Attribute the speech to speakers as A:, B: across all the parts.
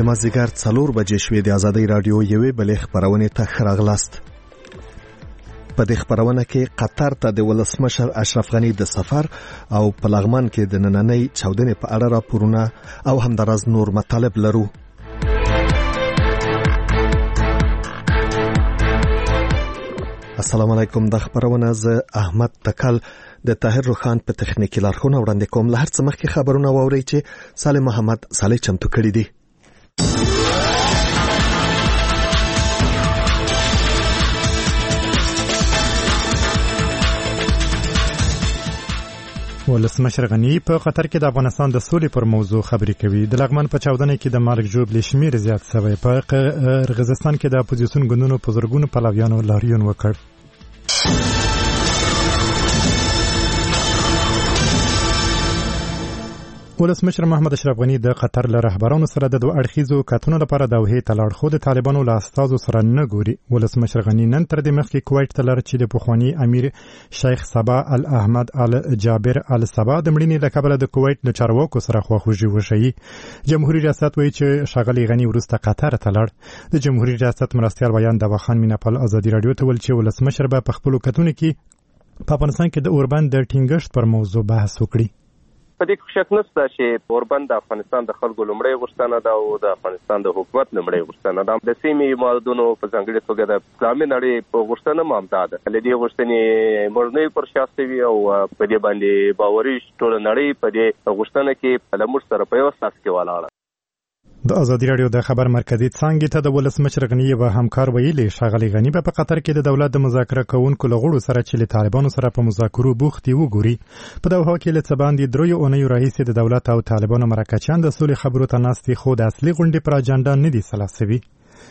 A: مازدیګر 4 بجې شوې د آزادۍ رادیو یوې بلې خبرونې ته ښه راغلاست. په دې خبرونه کې قطر ته د ولسمشر اشرف غني د سفر او په لغمان کې د نننۍ چاودنې په اړه راپورونه او همدارس نور مطالب لرو. السلام علیکم. د خبرونه ز احمد تکل د طاهر روخان په تخنیکی لارښوونه وړاندې کوم. له هر څه مخکې خبرونه واورئ چې سالم محمد صالح چمتو کړي دي.
B: ولسمشر غنی په قطر کې د افغانستان د سولې پر موضوع خبرې کوي. د لغمان په چاودنه کې د مرګ ژوبل شمیر زیات شوی. په قرغیزستان کې د اپوزیسیون ګوندونو په زرګونو پلویانو لاریون وکړ. ولسمشر محمد اشرف غنی د قطر له رهبرانو سره د دوه اړخیزو کتنو لپاره دوحې ته لاړ، خو د طالبانو له استازو سره نه ګوري. ولسمشر غنی نن تر دې مخکې کویت ته لاړ چې د پخوانی امیر شیخ صبا الاحمد ال جابر ال صبا د مړینې له کبله د کویت له چارواکو سره خواخوږي وشي. جمهوریت ریاست وایي چې ښاغلی غنی وروسته قطر ته لاړ. د جمهوریت ریاست مرستیال بیان د وخان میناپال ازادي رادیو ته ویل چې ولسمشر به په خپل کتنو کې په افغانستان کې د اوربند د ټینګښت پر موضوع بحث وکړي.
C: په دې شک نشته چې اوربند د افغانستان د خلکو لومړی غوښتنه ده او د افغانستان د حکومت لومړی غوښتنه ده. د سیمې مادونو په ځانګړي توګه د اسلامي نړۍ په غوښتنه مامده ده. لدې غوښتنې مرنۍ پر شاسوي او په دې باندې باوري ټول نړۍ په دې غوښتنه کې له موږ سره په یو اساس کې ولاړه.
B: د ازادي رادیو د خبر مرکزی څنګه ته د ولسمشر غنی و همکار ویلي ښاغلی غنی په قطر کې د دولت د مذاکره کوونکو لغړو سره چې له طالبانو سره په مذاکرو بوختي وګوري. په دوحه کې له څباندې دروي اونۍ راهیسې د دولت او طالبانو مرکچیان د سولې خبرو ته ناستي، خو د اصلي غونډې پر اجنډا نه دي سلاسوي.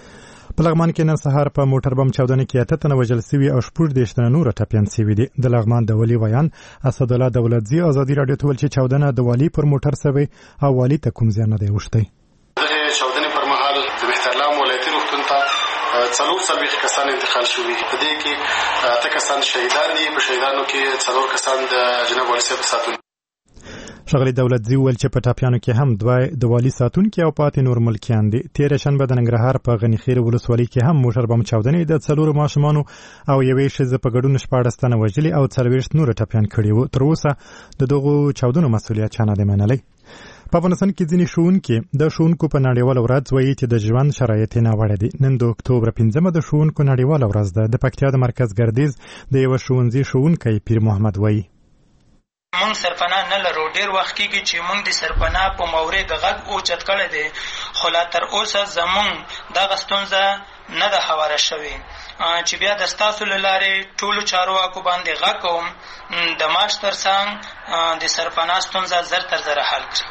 B: په لغمان کې نن سهار په موټر بم چاودنه کې 8 وژل شوي او 14 نور ټپيان شوي دي. د لغمان د ولی ویان اسد الله دولتزی ازادي رادیو ته ول چې چاودنه د والی پر موټر سوي او والی ته کوم ځای نه دی وشتي.
D: چاودنې پر مهال د بهترلام ولایتي روغتون ته 40 کسان انتقال شوي. په دې کې 8 کسان شهیدان دي. په شهیدانو کې 4 کسان د جناب والي صاحب ساتون.
B: ښاغلی دولتزی ویل چې په ټاپیانو کې هم دوه د والي ساتونکي او پاتې نور ملکیان دي. تېره شنبه د ننګرهار په غني خیل ولسوالۍ کې هم موټر بم چاودنې د 4 ماشومانو او یوې ښځې په ګډون 14 تنه وژلي او 40 نور ټپیان کړي وو. تر اوسه د دغو چاودنو مسؤلیت چا نه دی منلی. په افغانستان کې ځینې ښوونکي د ښوونکو په نړیواله ورځ وایي چې د ژوند شرایط یې ناوړه دي. نن د اکتوبر 5 د ښوونکو نړیواله ورځ ده. د پکتیا د مرکز ګردیز د یو ښوونځي ښوونکی پیر محمد وایي
E: مونږ سرپناه نه لرو. ډیر وخت کېږي چې مونږ د سرپناه په مورد غږ اوچت کړی دی، خو لا تر اوسه زمونږ دغه ستونزه نه ده هواره شوې چې بیا د ستاسو له لارې ټولو چارواکو باندې غږ کوم د معاش تر څنګ د سرپناه ستونزه زر تر زره حل کړي.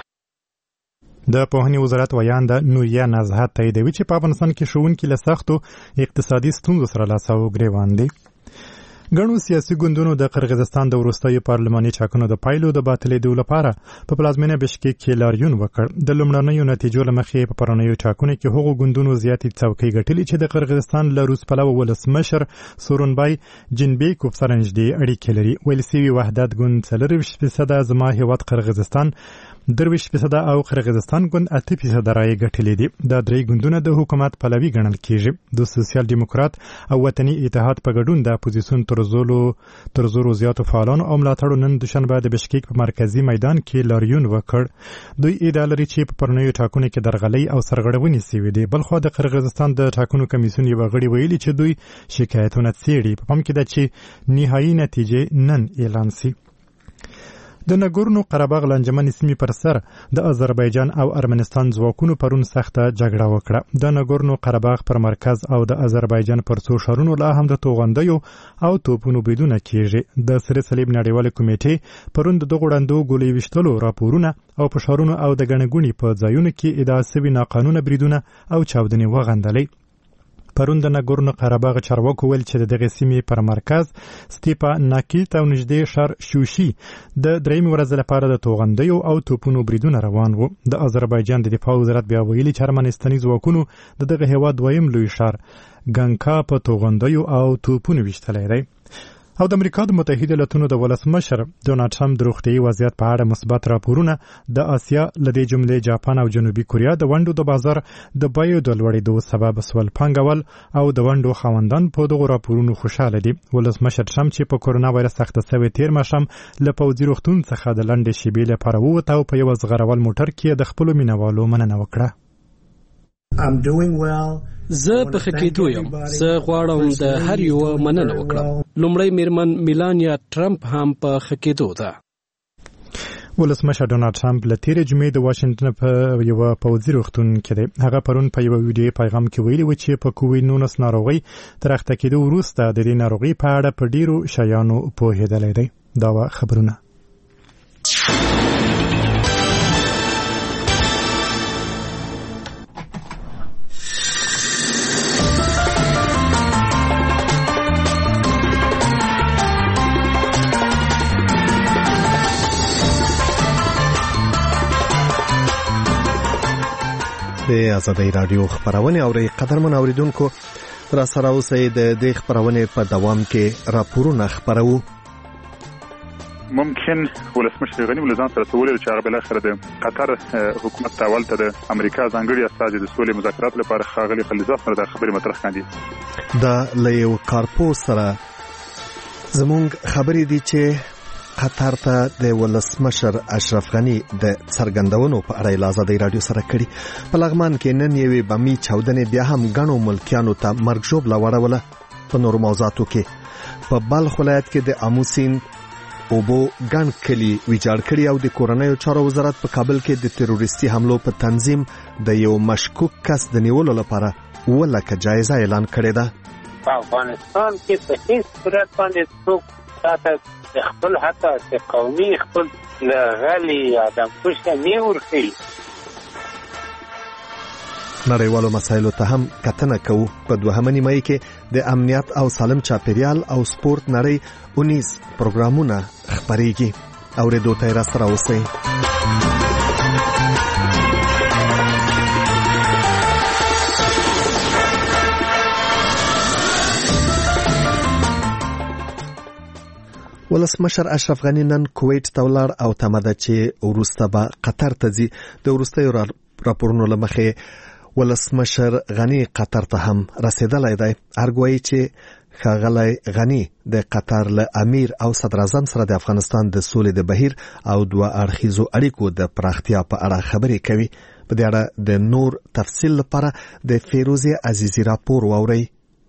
B: د پوهنې وزارت ویان د نوریه نزهت تاییدوي چې په افغانستان کې ښوونکي له سختو اقتصادي ستونزو سره لاس او ګریوان دي. ګڼو سیاسي ګوندونو د قرغیزستان د وروستیو پارلماني ټاکنو د پایلو د باطلېدو لپاره په پلازمینه بشکیک کې لاریون وکړ. د لومړنیو نتیجو له مخې په پرونیو ټاکنو کې هغو ګوندونو زیاتې څوکۍ ګټلې چې د قرغیزستان له روس پلوه ولسمشر سورونبای جینبیکوف سره نږدې اړیکې لري. ویل سوي وحدت ګوند 40% زما هیواد قرغیزستان 2% او قرغیزستان ګوند 8% رایې ګټلې دي. دا درې ګوندونه د حکومت پلوي ګڼل کېږي. د سوسیال دیموکرات او وطني اتحاد په ګډون د اپوزیسیون تر زورو زیاتو فعالانو او ملاتړو نن دوشنبه د بشکیک په مرکزی میدان کې لاریون وکړ. دوی ادعا لري چې په پرونیو ټاکنو کې درغلۍ او سرغړونې شوې دي. بلخو د قرغیزستان د ټاکنو کمیسیون یو غړي ویلي چې دوی شکایتونه څېړي. په پام کې ده چې نهایي نتیجې نن اعلان شي. د نګورنو قرهباغ لانجمن سیمې پر سر د آذربایجان او ارمنستان ځواکونو پرون سخته جګړه وکړه. د نګورنو قرهباغ پر مرکز او د آذربایجان پر څو ښارونو لا هم د توغندیو او توپونو بریدونه کېږي. د سره صلیب نړیواله کمیټې پرون د دغو ړندو ګولۍ ویشتلو راپورونه او په ښارونو او د ګڼه ګوڼې په ځایونو کې ادعا شوي ناقانونه بریدونه او چاودنې وغندلې. پرون د نګورنو قرهباغ چارواکو ویل چې د دغې سیمې پر مرکز سټیپا ناکیت او نږدې ښار شوشي د درېیمې ورځې لپاره د توغندیو او توپونو بریدونه روان وو. د آذربایجان د دفاع وزارت بیا ویلي چې ارمنستاني ځواکونو د دغه هېواد دویم لوی ښار ګنکا په توغندیو او توپونو ویشتلی دی. او د امریکا د متحده ایالاتونو د ولسمشر ډونالد ټرمپ د روغتیايي وضعیت په اړه مثبت راپورونه د آسیا لدې جملې جاپان او جنوبي کوریا د ونډو د بازار د بیو د لوړېدو سبب سول پانګوال او د ونډو خاوندان په دغو راپورونو خوشاله دي. ولسمشر ټرمپ چې په کورونا وایرس اخته شوی تیر ماښام له پوځي روغتون څخه د لنډې شیبې لپاره ووت او په یو زغرول موټر کې د خپلو مینوالو مننه وکړه.
F: زه په ښه کېدو یم. زه غواړم د هر یو مننه وکړم. لومړی میرمن میلانیا ټرمپ هم په ښه کېدو ده.
B: ولسمشر ډونالد ټرمپ له تېرې جمعې د واشنګټن په یوه پوځي روغتون کې دی. هغه پرون په یوه ویډیو پیغام کې ویلي و چې په کوویډ-19 ناروغۍ تر اخته کېدو وروسته د دې ناروغۍ په اړه په ډېرو شیانو پوهېدلی دی. دا وه خبرونه.
A: د آزادۍ رادیو خبرونه اوري. قدرمن اوریدونکو، را سره اوسئ د دې خبرونه په دوام کې راپورونه خبرو.
G: ممکن ولسمشر غنی ولزان سره سوال چې هغه بل اخر د قطر حکومت تاول ته د امریکا ځانګړي استازي د سولې مذاکرات لپاره خاغلی خلیزه سره د خبرې مطرح کړي.
A: دا لیو کارپو سره زمونږ خبرې دي چې قطر ته د ولسمشر اشرف غنی د څرګندونو په اړه له آزادۍ رادیو سره کړي. په لغمان کې نن یوې بمي چاودنې بیا هم غنو ملکیانو ته مرګ ژوبله وړوله. په نورو موضوعاتو کې په بلخ ولایت کې د اموسین اوبو ګڼ کلي ویجاړ کړي او د کورنیو چارو وزارت په کابل کې د تروریستي حملو په تنظیم د یو مشکوک کس د نیولو لپاره 1 لک جایزه اعلان کړې ده.
H: په افغانستان کې په هیڅ صورت باندې څوک تاسو خپل حتی قومي خپل لغلي آدم کشته نه ورخي.
A: نړیوالو مسایلو ته هم کتنه کوو. په دوهمه نیمایي کې د امنیت او سالم چاپیریال او سپورت نړۍ 19 پروګرامونه خبرېږي. اورېدو ته را سره اوسئ. ولسمشر اشرف غنی نن کویت ته ولاړ او تمه ده چې وروسته به قطر ته ځي. د وروستیو راپورونو له مخې ولسمشر غنی قطر ته هم رسیدلی دی. ارګوایي چې ښاغلی غنی د قطر له امیر او صدر اعظم سره د افغانستان د سولې د بهیر او دوه اړخیزو اړیکو د پراختیا په اړه خبرې کوي. په دې اړه د نور تفصیل لپاره د فیروزه عزیزی راپور واورئ.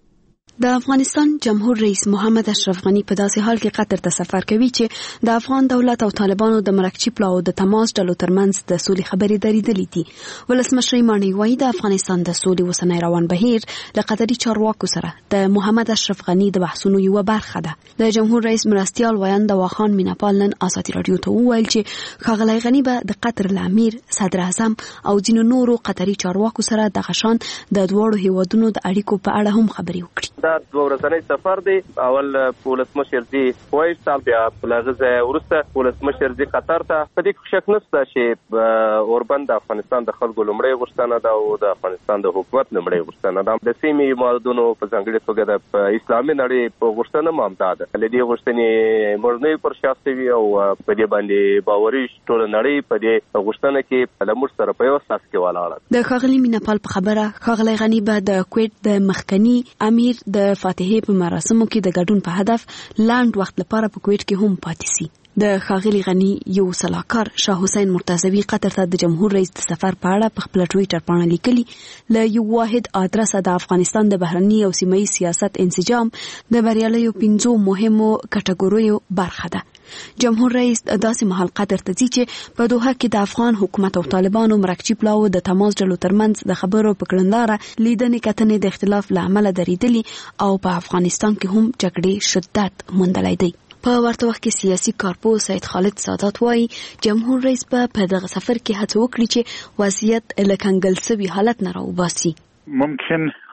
I: د افغانستان جمهور رئیس محمد اشرف غنی په داسې حال کې قطر ته سفر کوي چې د افغان دولت او طالبانو د مرکچی پلاو د تماس ډلو ترمنځ د سولې خبرې درېدلې دي. ولسمشر مانی وایي د افغانستان د سولې وسنۍ روان بهیر له قطري چارواکو سره د محمد اشرف غنی د بحثونو یو برخه ده. د جمهور رئیس مرستیال ویاند واخان میناپال نن آزادي رادیو ته وویل چې ښاغلی غنی به د قطر له امیر، صدر اعظم او ځینو نورو قطري چارواکو سره د غشان د دواړو هیوادونو د اړیکو په اړه هم خبرې وکړي.
C: دا 2 ورځنی سفر دی. اول ولسمشر دی کویت ته، بیا بلغه ورسته ولسمشر دی قطر ته. په دې شک نشته چې اوربند د افغانستان د خلکو لومړی غوښتنه ده او د افغانستان د حکومت لومړی غوښتنه ده. د سیمې مادونو په ځانګړي توګه د اسلامي نړۍ په غوښتنه مامدا ده. لدې غوښتنې مرنۍ پر شاسوي او په دې باندې باوري ټول نړۍ په دې غوښتنه کې له موږ سره په یو اساس کې ولاړه.
I: د ښاغلي میناپال په خبره ښاغلی غنی به د کویت د مخکنی امیر د فاتحې په مراسمو کې د ګډون په هدف لاند وخت لپاره په کویت کې هم پاتې سي. د ښاغلي غنی یو سلاکار شاه حسین مرتضوی قطر ته د جمهور رئیس د سفر په اړه په خپل ټویټر باندې لیکلي، له یو واحد ادرس د افغانستان د بهرنی او سیمه‌ییز سیاست انسجام د بریالیو 5 مهمو کټګوریو برخه ده. جمهور رئیس داسې مهال قطر ته ځي چې په دوحه کې د افغان حکومت او طالبانو مرکچی پلاو د تماس ډلو ترمنځ د خبرو په کړندلاره لیدنې کتنې د اختلاف له امله درېدلي او په افغانستان کې هم جګړې شدت موندلی دی. په ورته وخت کې سیاسي کارپو سید خالد سادات وایي جمهور رئیس په دغه سفر کې هڅه وکړي چې وضعیت له کنګل شوي حالت نه راوباسي.
G: ممکن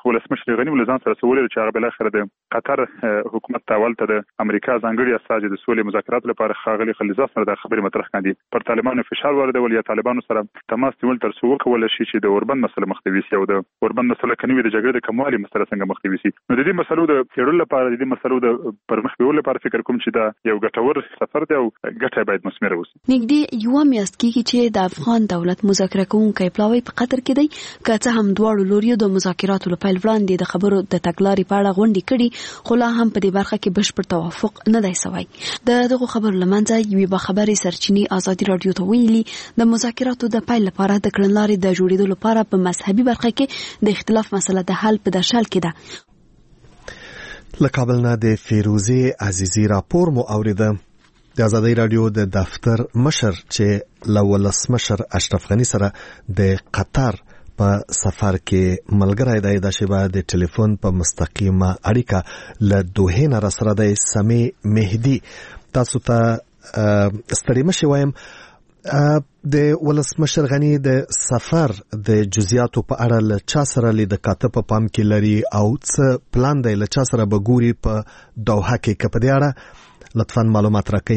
G: ولسمشر غنی ولزان سره سوال چې هغه بل اخر د قطر حکومت تاولته د امریکا ځانګړي استازي د سولې مذاکرات لپاره خاغلی خلیزات سره د خبرې مطرح کړي پر طالبانو فشار واردول یا طالبانو سره تماس نیول تر څو کول شي چې د اوربند مسله مخنیوي شي او د اوربند مسله کنيوي د جګړې د کموالي مسله څنګه مخنیوي شي. نو د دې مسلو د پیړل لپاره د دې مسلو د پرمخ بیول لپاره فکر کوم چې دا یو ګټور سفر دی او ګټه باید مثمره وي.
I: نګدي یو میاشت کېږي چې د افغان دولت مذاکره کوونکی پلاوی په قطر کې دی که څه هم دواړو لوریو د مذاکراتو لپاره وړاندې د خبرو د تګلارې په اړه غونډې کړي خو لا هم په دې برخه کې بشپړ توافق نه دی شوی. دغه خبرو لمنځه یوې باخبري سرچینې ازادي رادیو ته ویلي د مذاکراتو د پایل لپاره د کړنلارې د جوړېدو لپاره په مذهبي برخه کې د اختلاف مسله د حل په درشل کې ده.
A: له کابل نه د فیروزي عزیزی راپور مو اوریده. د آزادۍ رادیو د دفتر مشر چې ولسمشر اشرف غنی سره د قطر په سفر کې ملګری دی د شیبه د ټلیفون په مستقیمه اړیکه له دوه نه سره د سمي مهدی. تاسو ته ستړي مشي وایم د ولسمشر غنی د سفر د جزئیاتو په اړه له چا سره لید کاته په پام کې لري او څه پلان دی له چا سره به ګوري په دوحه کې کپ دی اړه لطفاً معلومات راکړئ.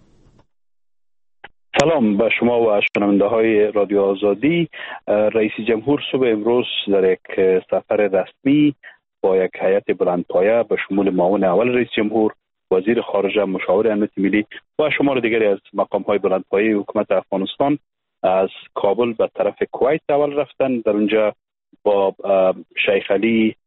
J: سلام به شما و شنونده های رادیو آزادی. رئیس جمهور صبح امروز در یک سفر رسمی با یک هیئت بلندپایه به شمول معاون اول رئیس جمهور، وزیر خارجه، مشاور امنیت ملی و شمار دیگری از مقام های بلندپایه حکومت افغانستان از کابل به طرف کویت اول رفتن. در اونجا با شیخ علی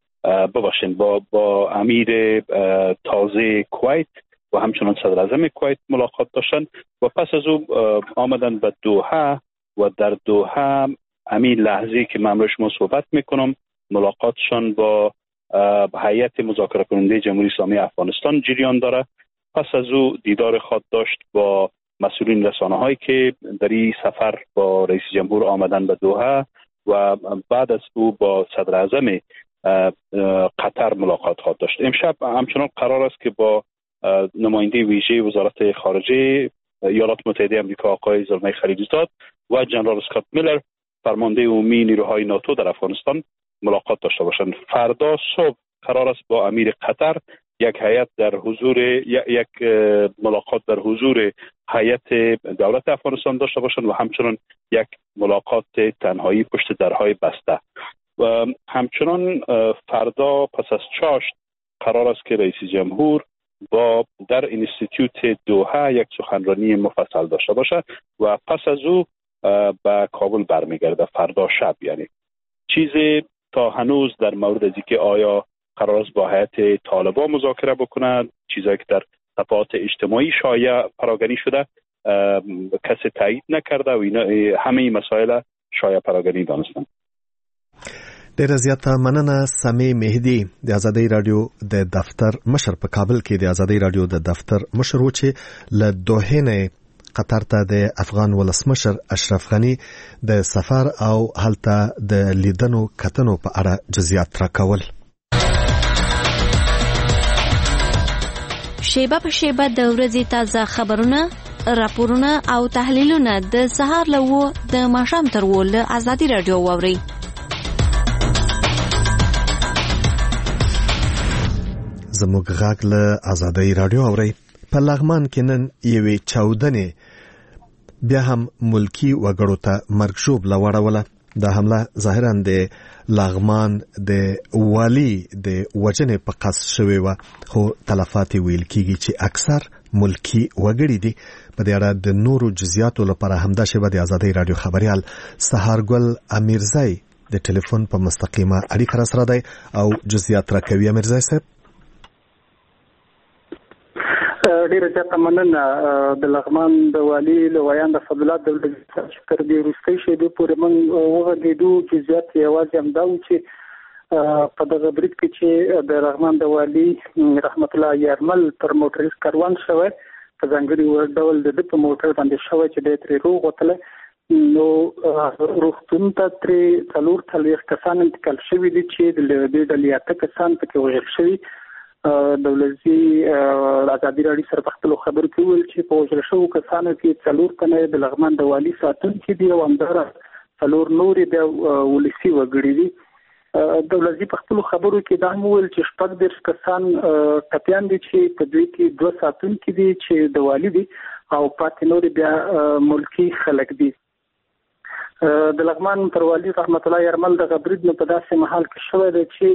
J: با امیر تازه کویت و همچنان صدر اعظم کویت ملاقات داشتن و پس از او آمدن به دوحه و در دوحه همین لحظه که من با شما صحبت میکنم ملاقاتشان با هیئت مذاکره کننده جمهوری اسلامی افغانستان جریان داره. پس از او دیدار خود داشت با مسئولین رسانه هایی که در این سفر با رئیس جمهور آمدن به دوحه و بعد از او با صدر اعظم قطر ملاقات خود داشت. امشب همچنان قرار است که با نماینده ویژه وزارت خارجه ایالات متحده آمریکا آقای زلمه خلیلزاد و جنرال اسکات میلر فرمانده عمومی نیروهای ناتو در افغانستان ملاقات داشته باشند. فردا صبح قرار است با امیر قطر یک هیئت در حضور یک ملاقات در حضور هیئت دولت افغانستان داشته باشند و همچنان یک ملاقات تنهایی پشت درهای بسته. و همچنان فردا پس از چاشت قرار است که رئیس جمهور در اینستیتوت دوحه یک سخنرانی مفصل داشته باشه و پس از او به کابل برمیگرده فردا شب. یعنی چیزی تا هنوز در مورد از اینکه آیا قرار است با هیئت طالبان مذاکره بکنند، چیزایی که در صفحات اجتماعی شایع پراکنی شده کسی تایید نکرده و اینا همه این مسائل شایع پراکنی دانستند.
A: ډیره زیاته مننه سمي مهدی د آزادۍ رادیو د دفتر مشر په کابل کې د آزادۍ رادیو د دفتر مشر و چې له دوحه نه قطر ته د افغان ولسمشر اشرف غنی د سفر او هلته د لیدنو کتنو په اړه جزئیات راکول.
K: شیبه په شیبه د ورځې تازه خبرونه، راپورونه او تحلیلونه د سهار له د ماښام تر ول آزادۍ رادیو واوري.
A: زموږ غاګ له آزادۍ رادیو اوري. په لغمان کې نن یوې چاودنې بیا هم ملکی وګړو ته مرګ ژوبله وړوله. دا حمله ظاهراً د لغمان د والی د وجنې په قصد شوې وه، خو تلفات ویل کېږي چې اکثر ملکی وګړي دي. په دې اړه د نورو جزئیاتو لپاره همدا شیبه د آزادۍ رادیو خبریال سهارګل امیرزی د ټلیفون په مستقیمه اړیکه راسره دی او جزئیات راکوي. امیرزی صاحب
L: ډیره زیاته مننه. د لغمان د والی لویان د فضل الله دولت شکر دی روسي شه د پورې من وغږیدو جزئیات یوازې هم دا و چې په دغه برید کې چې د لغمان د والی رحمت الله یارمل پر موټریس کاروان شوی په ځانګړي ډول د په موټر باندې شوی چې د تری روغ وتله نو روغتون ته تری څلور کسان انتقال شوي دي چې د ډلې اته کسان پکې وژل شوي. دولتي آزادي رادیو سره په خپل خبرو کې ویل چې په وژل شوو کسانو کې څلور تنه د لغمان د والی ساتونکي دي او همدارا څلور نور د ولسی وګړي دي. دولتي په خپل خبرو کې دا هم ویل چې شپږ د کسان ټپيان دي چې په دوی کې 2 ساتونکي دي چې د والي دي او پاتې نور بیا ملکی خلک دي. د لغمان پروالي رحمت الله يرمل د غبرید په داسې محل کې شوې ده چې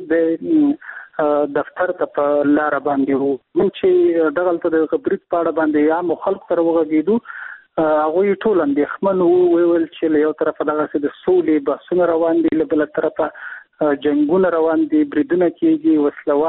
L: د دفتر ته په لار باندې وو. موږ چې دغلته د غبرید په اړه باندې عام خلک سره وغږیدو، هغه ټول اندېښمن وو، ویل چې له یو طرفه دغه د سولې بحثونه روان دي، له بل طرفه جنگونه روان دي، بریدونه کېږي،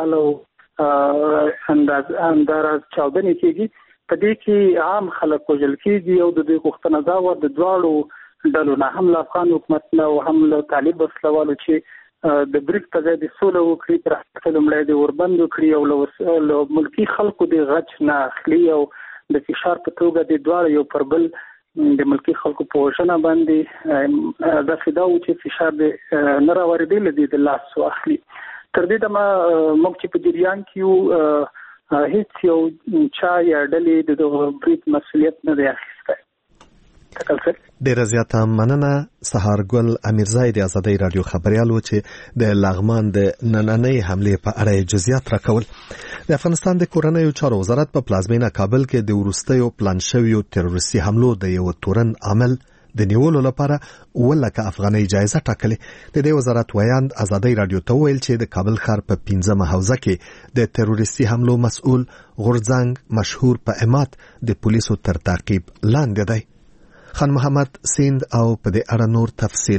L: وسلوالو انداز چاودنې کېږي. په دې کې عام خلک وژل کېږي او د دوی غوښتنه دا وه د دواړو ډلو نه، هم له افغان حکومت نه او هم له طالب وسلوالو چې د برید په ځای د سوله وکړي، تر هغه لومړی د وربند وکړي او له ملکي خلکو د غچ نه اخلي او د فشار په توګه د دواړو یو پر بل د ملکي خلکو په وژنه باندې داسې دا و چې فشار د نه راورېدلی د لاس واخلي. تر دې دمه موږ چې په جریان کې یو هیڅ یو چا یا ډلې د دغه برید مسؤلیت نه دی اخیستی.
A: ډیره زیاته مننه. سهارګل امیرزای د ازادۍ رادیو خبريال و چې د لغمان د نننۍ حمله په اړه جزئیات راکول. د افغانستان د کورنیو چارو وزارت په پلازمینه کابل کې د وروستیو پلان شویو تروریستي حملو د یو تورن عمل د نیولو لپاره 1,00,000 افغانۍ جایزه ټاکلې. د دې وزارت ویاند ازادۍ رادیو ته ویل چې د کابل ښار په 15مه حوزه کې د تروریستي حملو مسؤل غورځنګ مشهور په امات د پولیسو تر تعقیب لاندې دی. خان محمد سیند او په دې اړه نور تفصیل.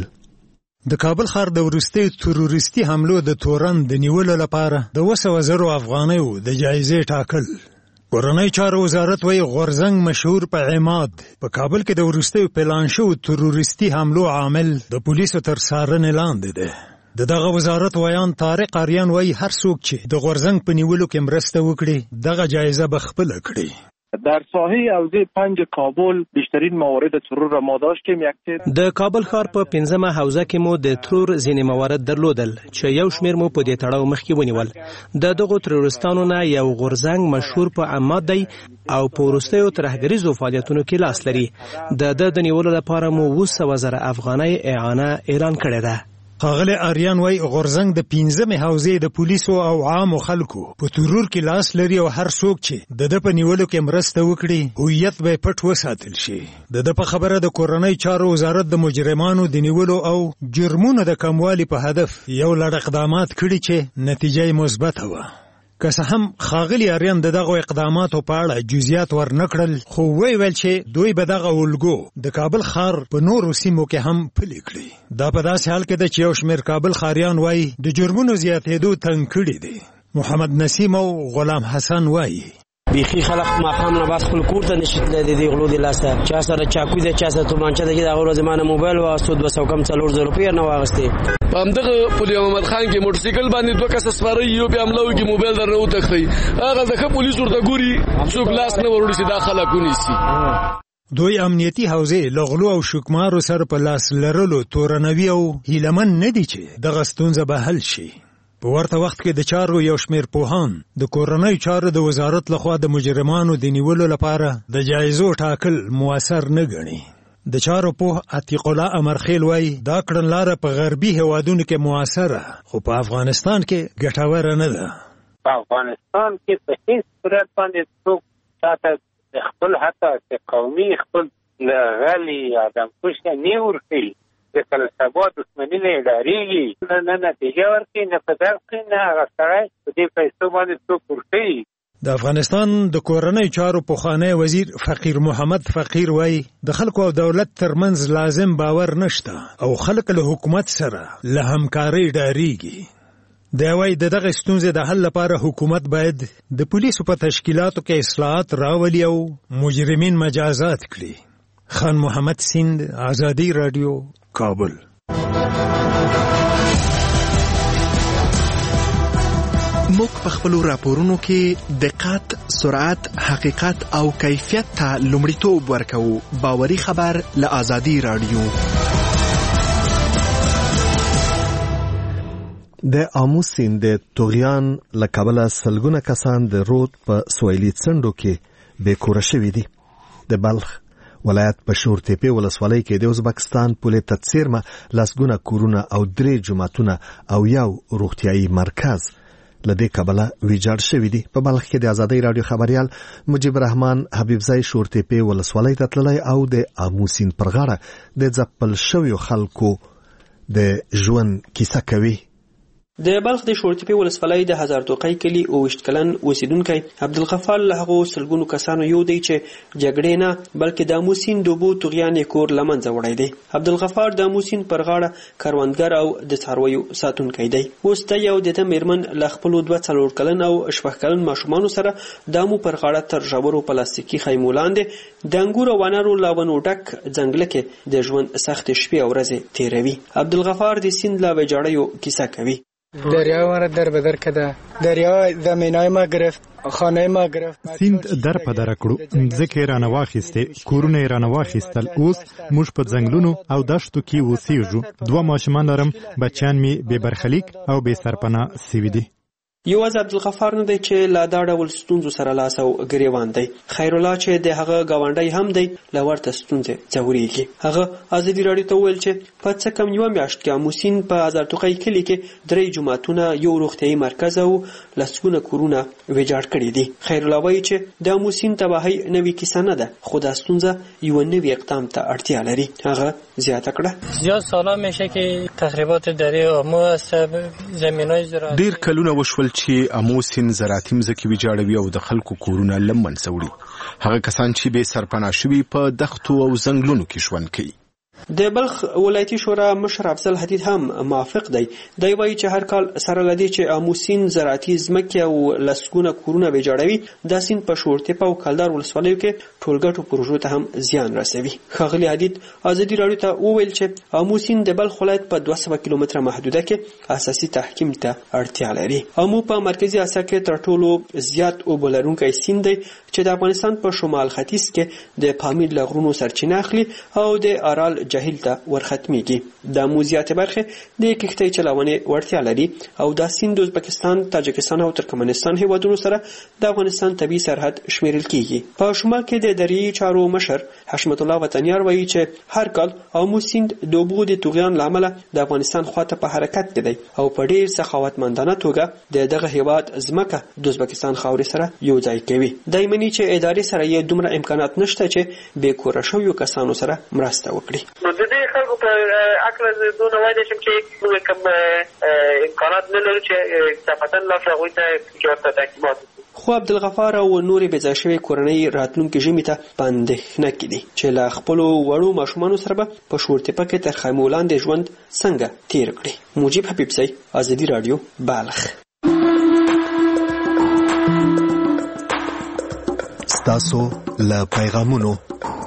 M: د کابل ښار د وروستي تروریستي حملو د تورن د نیولو لپاره د 200,000 افغانیو د جایزې ټاکل. کورنۍ چارو وزارت وايي غورځنګ مشهور په عماد په کابل کې د وروستي پلان شو تروریستي حملو عامل د پولیسو تر څارنې لاندې دی. دغه وزارت ویان طارق آریان وايي هر څوک چې د غورځنګ په نیولو کې مرسته وکړي دغه جایزه به خپل کړي.
N: در ساحه حوزه 5 کابل بیشترین موارد ترور را ما داشتیم.
O: د کابل ښار په 15مه حوزه کې مو د ترور ځینې موارد درلودل چې یو شمیر مو په دې تړاو مخکې ونیول. د دغو ترورستانو نه یو غورځنګ مشهور په عماد دی او په وروستیو ترهګریزو فعالیتونو کې لاس لري. د نیولو لپاره مو 200,000 افغانۍ اعانه اعلان کړې ده.
M: ښاغلی آریان وايي غورځنګ د 15مې حوزې د پولیسو او عامو خلکو په ترور کې لاس لري او هر څوک چې د په نیولو کې مرسته وکړي هویت به پټ وساتل شي. د په خبره د کورنۍ چارو وزارت د مجرمانو د نیولو او جرمونو د کموالي په هدف یو لړ اقدامات کړي چې نتیجه یې مثبته وه. که څه هم ښاغلي آریان دغه اقداماتو په اړه جزئیات ورنکړل، خو ویل چې دوی به دغه الګو د کابل ښار په نورو سیمو کې هم پلي کړي. دا په داسې حال کې ده چې یو شمېر کابل ښاریان وايي د جرمونو زیاتېدو تنګ کړي دي. محمد نسیم او غلام حسن وايي
P: بیخي خلک ماقام نه باس خپل کور ته نشي تللی د غلو د لاسه، چا سره چاقو دی، چا سره تومانچه دی. د هغه زمانه موبایل واستو 200 کم 400 روپیا نه واغستې.
Q: په همدغه پولي محمد خان کې موټر سایکل باندې 2 کس سپاره یو په عملو کې موبایل درنه وتختی. هغه ځکه پولیس ورته ګوري څوک لاس نه وروړي چې دا خلک ونیسي.
M: دوی امنیتي حوزې لغلو او شکمارو سره په لاس لرلو تورنوي او هیلمن نه دي چې دغه ستونزه به حل شي. په ورته وخت کې د چارو یو شمېر پوهان د کورنۍ چارو د وزارت لخوا د مجرمانو د نیولو لپاره د جایزو ټاکل موثر نه ګڼي. د چارو پوه عتیق الله امرخیل وايي دا کړنلاره په غربي هیوادونو کې موثره، خو په افغانستان کې ګټوره نه ده.
H: په افغانستان کې په هیڅ صورت باندې څوک چاته خپل حتی قومي خپل غلي آدمکش نه ورکوي. د کله سبا دښمني نه ډارېږي، نه نتیجه ورکوي، نه په درس کوي، نه هغه سړی په دې پیسو باندې څوک ورکوي.
M: د افغانستان د کورنۍ چارو پخوانی وزیر فقیر محمد فقیر وايي د خلکو او دولت ترمنځ لازم باور نشته او خلک له حکومت سره له همکارۍ ډارېږي. دا وايي دغه ستونزې د حل لپاره حکومت باید د پولیسو په تشکیلاتو کې اصلاحات راولي او مجرمین مجازات کړي. خان محمد سیند، ازادي رادیو، کابل.
R: موږ په خپلو راپورونو کې دقت، سرعت، حقیقت او کیفیت ته لومړیتوب ورکوو. باوري خبر له ازادي رادیو.
A: د آمو سیند د طغیان له کبله سلګونه کسان د رود په سویلي څنډو کې بې کوره شوي دي. د بلخ ولایت په شورتېپې ولسوالۍ کې د ازبکستان پولې ته څیرمه لسګونه کورونه او 3 جوماتونه او یو روغتیايي مرکز لدې کبله ویجاړ شوی دی. په بلخ کې د ازادۍ رادیو خبريال مجيب الرحمن حبیبزای شورتېپې ولسوالۍ ته تللی او د اموسین پر غاړه د ځپل شویو خلکو د ژوند کیسه کوي.
S: د بلخ د شورتېپې ولسوالۍ د هزار توقی کلی 28 کلن اوسیدونکی عبدالغفار له هغو سلګونو کسانو یو دی چې جګړې نه بلکې د اموسین د اوبو طغیان یې کور له منځه وړی دی. عبدالغفار د اموسین پر غاړه کروندګر او د څارویو ساتونکی دی. اوس دی او د میرمن له خپلو 2 کلن او 6 کلن ماشومانو سره د امو پر غاړه تر ژورو پلاستیکي خیمو لاندې د انګورو او انارو له ونو ډک ځنګله کې د ژوند سخت شپې او ورځې تیروي. عبدالغفار د سیند له ویجاړیو کیسه کوي.
T: دریا ما در بدر کده، دریا زمینای ما گرفت، خانه ما گرفت.
B: سیند در په در کړو، ځکه رانه واخیسته، کورونه رانه واخیستل. اوس موږ په ځنګلونو او دشتو کې اوسېږو. 2 ماشومان لرم، بچیان می بې برخلیک او بې سرپناه سوي دي.
S: یوازې عبدالغفار نه دی چې لا دا ډول ستونزو سره لاس او ګریوان دی. خیرالله چې د هغه ګاونډی هم دی له ورته ستونزې ځورېږي. هغه ازادي راډیو ته وویل چې په څه کم یوه میاشت کې اموسین په هزار توقی کلي کې 3 جوماتونه، یو روغتیايي مرکز او لسګونه کورونه ویجاړ کړي دي. خیرالله وایي چې د اموسین تباهي نوې کیسه نه ده، خو دا ستونزه یو نوې اقدام ته اړتیا لري. هغه زیاته کړه
U: زیاد سالا میشه که تخریبات دریای امو است، زمینای زراعتی
V: ډیر کلونه وشول چې اموسین زراعتي مځکې ویجاړوي او د خلکو کورونه له منځه وړي. هغه کسان چې بې سرپناه شوي په دښتو او ځنګلونو کې ژوند کوي.
S: د بلخ ولایتي شورا مشر افضل حدید هم موافق دی. دی وایي چې هر کال سره لدی چې اموسین زراعتي ځمکې او لسګونه کورونه ویجاړوي، دا سیند په شورتېپه او کلدار ولسوالیو کې ټولګټو پروژو ته هم زیان رسوي. ښاغلي حدید ازادي راډیو ته وویل چې اموسین د بلخ ولایت په 200 کیلومتره محدوده کې اساسي تحکیم ته اړتیا لري. امو په مرکزی اسیا کې تر ټولو زیات اوبه لرونکی سیند دی چې د افغانستان په شمال ختیځ کې د پامیر له غرونو سرچینه اخلي او د ارال جهیل ته ورختمیږي. د امو زیاتې برخې د کښتۍ چلونې وړتیا لري او دا سیند ازبکستان، تاجکستان او ترکمنستان هیوادونو سره د افغانستان طبي سرحد شمیرل کیږي. په شمال کې د دریایي چارو مشر حشمت الله وطنیار وایي چې هر کال امو سیند د اوبو د طغیان له امله د افغانستان خواته په حرکت کې دی او په ډیر سخاوتمندانه توګه د دغه هیواد ځمکه د ازبکستان خاورې سره یو ځای کوي. دای مني چې ادارې سره یې دومره امکانات نشته چې بې کوره شویو کسانو سره مرسته وکړي.
H: نو د دې خلکو په عقل زونه وایي چې موږ کوم امکانات نه لرو چې صفتن لا هغوی ته جوړه تحقیقات.
S: خو عبدالغفار او نورې بې ځای شوې کورنۍ راتلونکي ژمي ته په اندېښنه کې دي چې له خپلو وړو ماشومانو سره به په شورتېپه کې تر خیمو لاندې ژوند څنګه تیر کړي. مجيب حبیبزی، ازادي راډیو، بلخ.
A: ستاسو له پیغامونو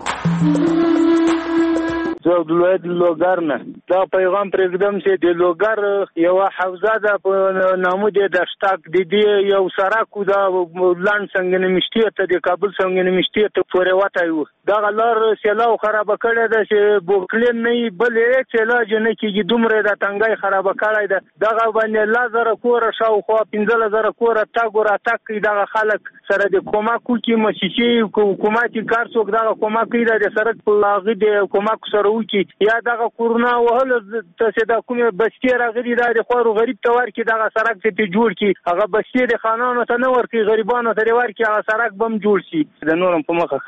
W: زه د ولایت لوګر نه دا پیغام پرېږدم چې د لوګر یوه حوزه ده په نامو د دشتاک د دې یو سړک دا لاند څنګه مشتي ته د کابل څنګه مشتي ته پورې وتای و. دغه لار سیلاو خراب کړی ده چې بوکلین نه بل هیڅ علاج نه کېږي. دومره د تنګای خراب کړی ده. دغه باندې 1000 کور شاوخوا 15000 کور تاګ او راتګ کوي. دغه خلک سره د کومک کوي مشيشي حکومتي کار څوک دغه کومک کوي د سړک په لاغې د کومک سره وکي یا دغه کورونه وهل ته د کومه بستی راغلي د خورو غریب تور کې دغه سړک ته جوړ کی. هغه بستی د خانانو ته نه ورکی، غریبانو ته ورکی، هغه سړک بم جوړ شي. د نورم په مخه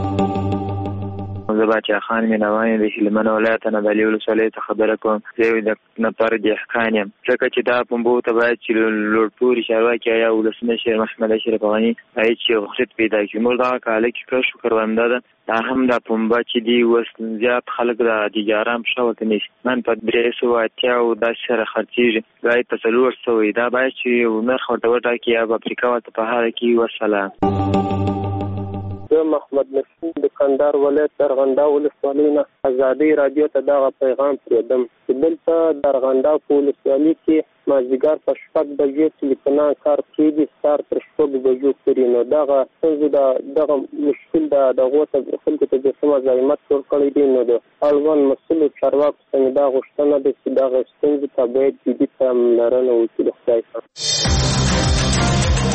X: زه باچا خان مینوانی د هلمند ولایت نه د علي ولسوالۍ څخه خبره کوم. زه یو نفر دهقان یم، ځکه چې دا پنبو ته باید چې لوړپوړي چارواکي یا ولسمشر محمد اشرف غني باید چې رخصت پیدا کړي. موږ دغه کاله کې کشف کرونده ده دا هم دا پنبه چې دی اوس زیات خلک د تجاران په شاوه کې نیسي. من په 380 او داسې سره خرڅېږي، باید په 400 دا باید چې نرخ ورته وټاکي یا په افریقا ورته په هغه کې وسلام.
C: زه محمد نسیم د کندهار ولایت درغنده ولسوالۍ نه ازادي راډیو ته دغه پیغام پرېږدم چې دلته درغنده په ولسوالۍ کې مازدیګر په 6 بجې ټلیفونان کار کېږي، سهار تر 6 بجو پورې. نو دغه ستونزې دغه مشکل دغو ته خلکو ته د څه مزاحمت جوړ کړی دی. نو د اړوند مسؤلو چارواکو څخه دا غوښتنه ده چې دغه ستونزې ته باید جدي پاملرنه وکړي. د خدای څخه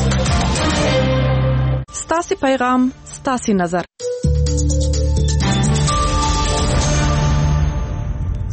Y: ستاسې پیغام، ستاسې نظر.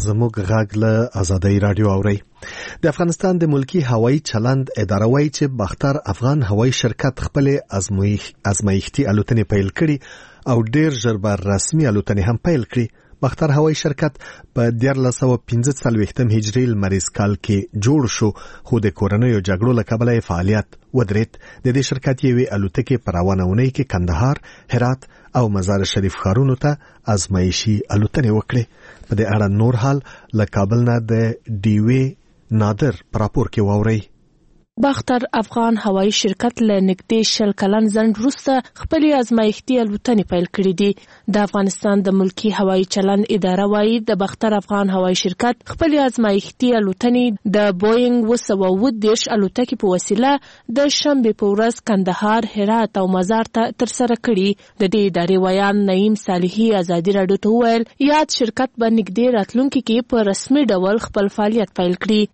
A: زموږ غږ له آزادۍ رادیو اوري. د افغانستان د ملکی هوایی چلند اداره وايي چې باختر افغان هوایی شرکت خپل ازمایښتي الوتنې پیل کړي او ډیر ژر به رسمي الوتنې هم پیل کړي. باختر هوایی شرکت په 1945 هجري لمریز کال کې جوړ شو، خو د کورنیو جګړو له کبله فعالیت ودرېد. د دې شرکت یوې الوتکې په روانه اونۍ کې کندهار، هرات او مزار شریف ښارونو ته ازمایشي الوتنې وکړې. په دې اړه نور حال له کابل نه د ډیوی نادر پر راپور کې واورئ.
D: باختر افغان هوایی شرکت له نږدې 10 کلن ځنډ وروسته خپل ازمایښتي الوتنې پیل کړې دي. د افغانستان د ملکی هوایی چلند اداره وايي د باختر افغان هوایی شرکت خپل ازمایښتي الوتنې د بوینګ 210 الوتکې په وسیله د شنبه په ورځ کندهار، هرات او مزار ته ترسره کړي. د دې ادارې ویان نعیم صالحي آزادي رادیو ته وویل یاد شرکت به نږدې راتلونکي کې په رسمي ډول خپل فعالیت پیل کړي.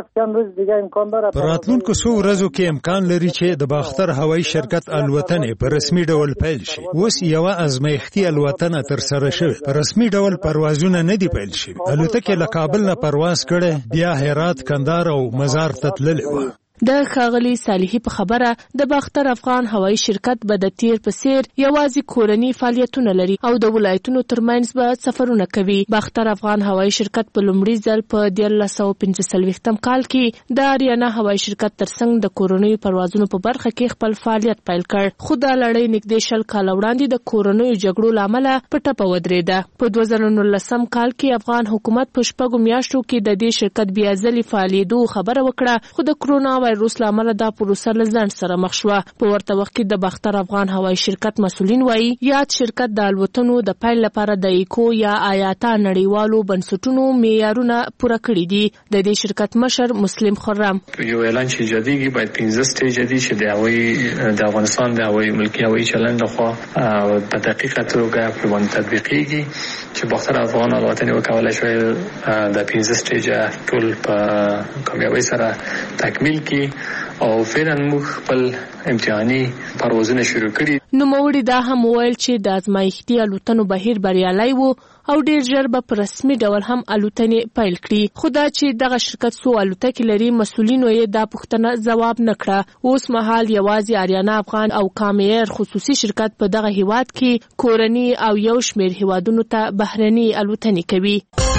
M: په څو ورځو کې امکان لري چې د باختر هوایی شرکت الوتنې په رسمي ډول پیل شي. اوس یو ازمایښتي الوتنه ترسره شوه، په رسمي ډول پروازونه نه دي پیل شوي. الوتکه له کابل نه پرواز کړي، بیا هرات، کندهار او مزار ته تللې و.
D: د ښاغلي صالحي په خبره د باختر افغان هوایی شرکت به د تیر په څیر یوازې کورني فعالیتونه لري او د ولایتونو ترمنځ به سفرونه کوي. باختر افغان هوایی شرکت په لومړي ځل په 1945 کال کې د اریانا هوایی شرکت ترڅنګ د کورنیو پروازونو په برخه کې خپل فعالیت پیل کړ، خو د لړۍ نږدې 10 کال وړاندې د کورنیو جګړو لامل په ټپه ودرېده. په 2019 کال کې افغان حکومت په 6 میاشتو کې د دې شرکت بیا ځلې فعالیدو خبره وکړه، خو د کرونا وایروس لامل دا پروسه له ځنډ سره مخ شوه. په ورته وخت کې د باختر افغان هوایی شرکت مسؤلین وایي یاد شرکت د الوتنو د پیل لپاره د ایکو یا آیاتا نړیوالو بنسټونو معیارونه پوره کړي دي. د دې شرکت مشر مسلم خرم
E: یو اعلان چې جديږي باید 15 سټیج دي چې د افغانستان د هوایی ملکی هوایی چلند خو په دقیقه توګه په باندې تطبیقيږي چې باختر افغان الوتنې وکولای شي د 15 سټیج ټول په کامیابی سره تکمیل کړي او فعلا موږ خپل امتحاني پروازونه شروع کړي.
D: نوموړي دا هم وویل چې د ازمایښتي الوتنو بهیر بریالی و او ډیر ژر به په رسمي ډول هم الوتنې پیل کړي. خو دا چې دغه شرکت څو الوتکې لري مسؤلینو یې دا پوښتنه ځواب نه کړه. اوس مهال یوازې اریانا افغان او کامیر خصوصي شرکت په دغه هیواد کې کورني او یو شمېر هیوادونو ته بهرني الوتنې کوي.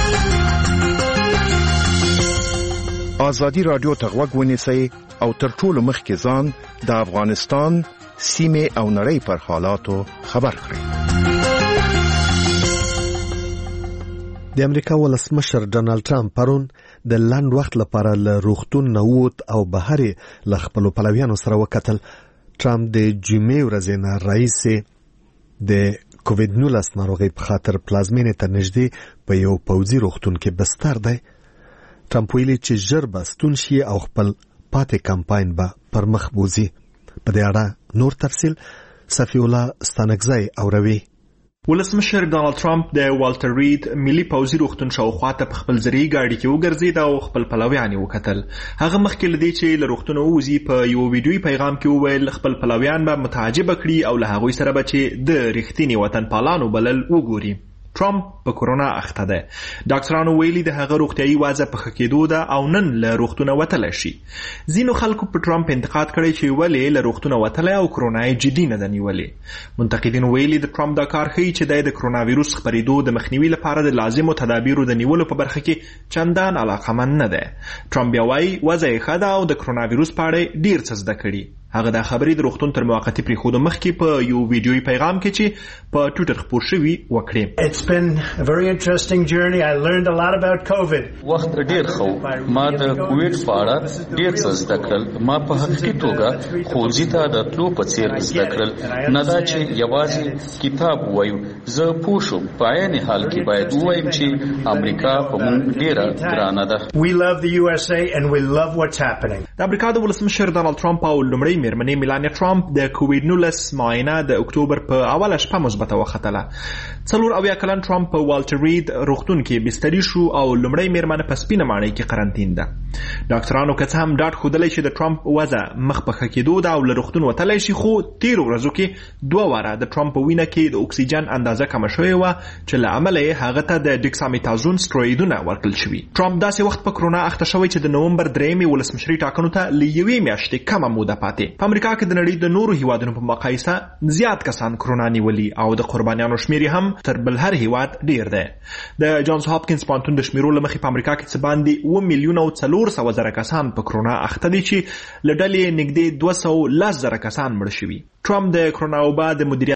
F: آزادی رادیو ته غوږ ونیسئ او تر ټولو مخکې ځان د افغانستان سیمې او نړۍ پر حالاتو خبر کړئ.
A: د امریکا ولسمشر ډونالد ټرمپ پرون د لنډ وخت لپاره له روغتون نه ووت او بهر له خپلو پلویانو سره وکتل. ټرمپ د جمعې ورځې نه راهیسې د کووید-19 ناروغۍ په خاطر پلازمینې ته نږدې په یو پوځي روغتون کې بستر دی. ټرمپ ویلي چې ژر به ستون شي او خپل پاتې کمپاین به پر مخ بوزي. په دې اړه نور تفصیل صفی الله ستانکزی اوروي.
G: ولسمشر ډونالد ټرمپ د والټر ریډ ملي پوځي روغتون شاوخوا ته په خپل زرعي ګاډي کې وګرځېد او خپل پلویان یې وکتل. هغه مخکې له دې چې له روغتونه ووځي په یو ویډیوي پیغام کې وویل خپل پلویان به متعجبه کړي او له هغوی سره به چې د رښتینې وطنپالانو بلل وګوري. ټرمپ په کرونا اخته ده. ډاکټرانو ویلي د هغه روغتیايي وضع په ښه کېدو ده او نن له روغتونه وتلی شي. ځینو خلکو په ټرمپ انتقاد کړی چې ولې له روغتونه وتلی او کرونا یې جدي نه ده نیولې. منتقدینو ویلي د ټرمپ دا کار ښیي چې دی د کرونا ویروس خپرېدو د مخنیوي لپاره د لازمو تدابیرو د نیولو په برخه کې چندان علاقمند نه ده. ټرمپ بیا وایي وضع یې ښه ده او د کرونا ویروس په اړه ډیر څه زده کړي. هغه د خبرې د روغتون تر موقتي پریښودو مخکې په یو ویډیوي پیغام کې چې په ټویټر خپور شوی وکړي.
Y: It's been a very interesting journey. I learned a lot about COVID.
Z: وخت ډیر ښه. ما د کووید په اړه ډیر څه زده کړل. ما په حقیقي توګه ښوونځي ته د تلو په څیر زده کړل. نه دا چې یوازې کتاب وایو. زه پوه شوم په عین حال کې باید ووایم چې امریکا په موږ ډیره ګرانه ده.
Y: We love the USA and we love what's happening.
G: د امریکا د ولسمشر ډونالد ټرمپ او لومړی میرمنې میلانیا ټرامپ د کووید 19 معاینه د اکتوبر په اوله شپه مثبته وختله. 40 کلن ټرامپ په والټر ریډ روغتون کې بستري شو او لومړی میرمن په سپینه ماڼۍ کې قرنطین ده. ډاکټرانو که څه هم ډاډ ښودلی چې د ټرامپ وضع مخ په ښه کېدو ده او له روغتون وتلی شي، خو تېرو ورځو کې 2 واره د ټرامپ په وینه کې د اکسیجن اندازه کمه شوې وه چې له امله یې هغه ته د ډیکسامیتازون سټروئیدونه ورکړل شوي. ټرامپ داسې وخت په کرونا اخته شوی چې د نومبر 3 ولسمشري ټاکنو ته له 1 میاشتې کمه موده پاتې. په امریکا کې د نړۍ د نورو هیوادونو په مقایسه زیات کسان کرونا نیولي او د قربانیانو شمیر هم تر بل هر هیواد ډیر دی. د جانز هاپکینز پوهنتون د شمیرو له مخې په امریکا کې څه باندې 1 میلیون او 400,000 کسان په کرونا اخته دي چې له ډلې نږدې 210,000 کسان مړه شوي. ټرامپ د کرونا وبا د مدیریت